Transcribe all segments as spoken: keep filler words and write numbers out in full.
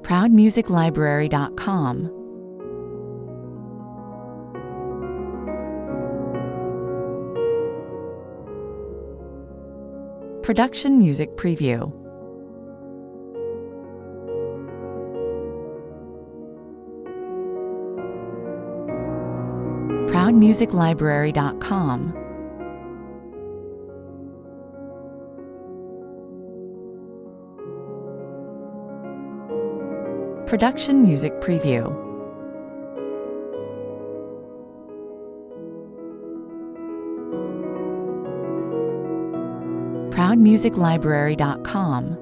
proud music library dot com, Production Music Preview. proud music library dot com, Production Music Preview. proud music library dot com,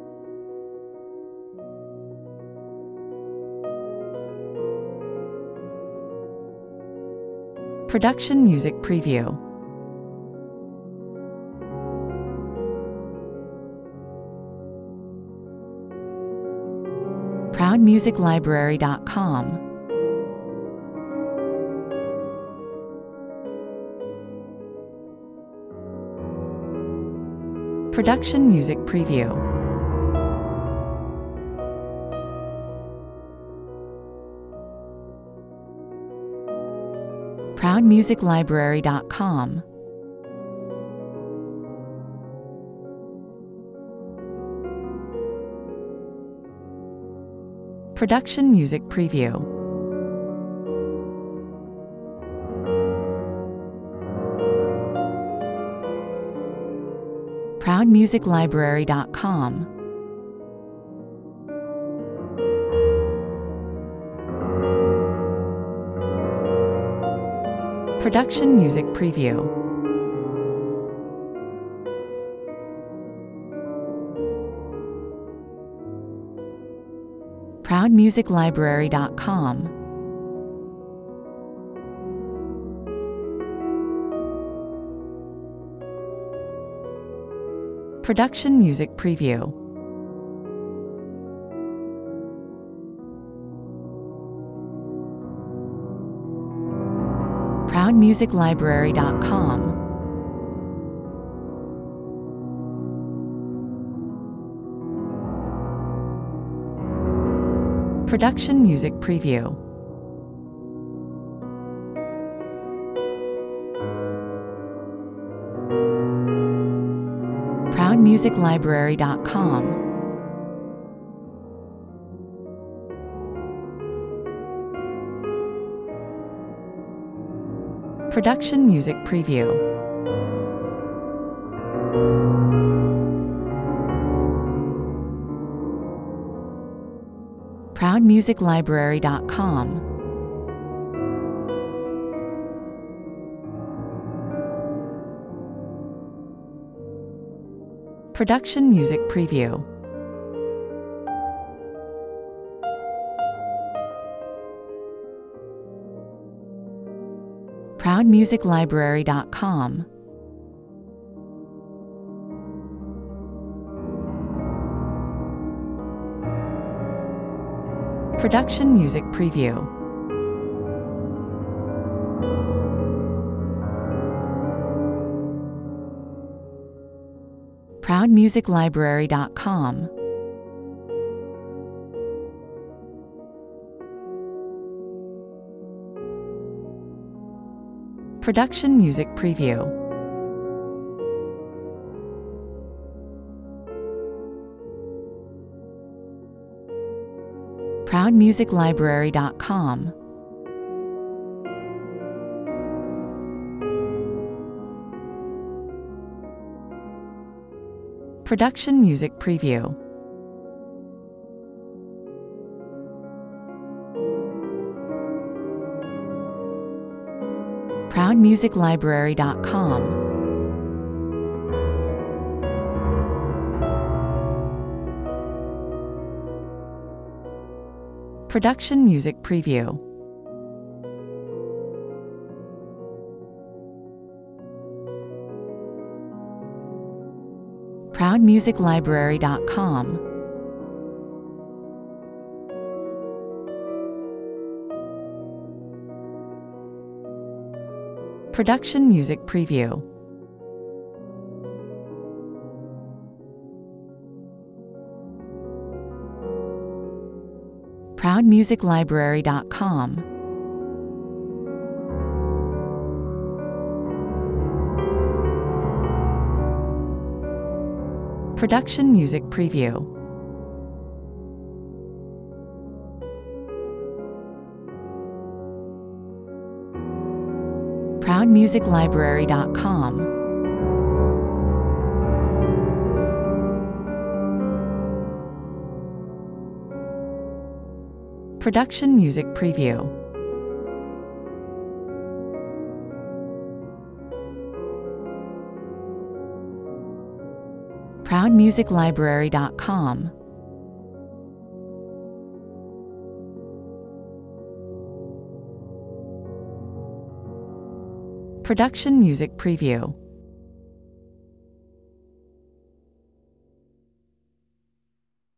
Production Music Preview. proud music library dot com, Production Music Preview. proud music library dot com, Production Music Preview. proud music library dot com, Production Music Preview. proud music library dot com, Production Music Preview. proud music library dot com, Production Music Preview. proud music library dot com, Production Music Preview. proud music library dot com, Production Music Preview. proud music library dot com, Production Music Preview. proud music library dot com, Production Music Preview. proud music library dot com, Production Music Preview. proud music library dot com, Production Music Preview. proud music library dot com, Production Music Preview. proud music library dot com. Production Music Preview. proud music library dot com. Production Music Preview. proud music library dot com. Production Music Preview.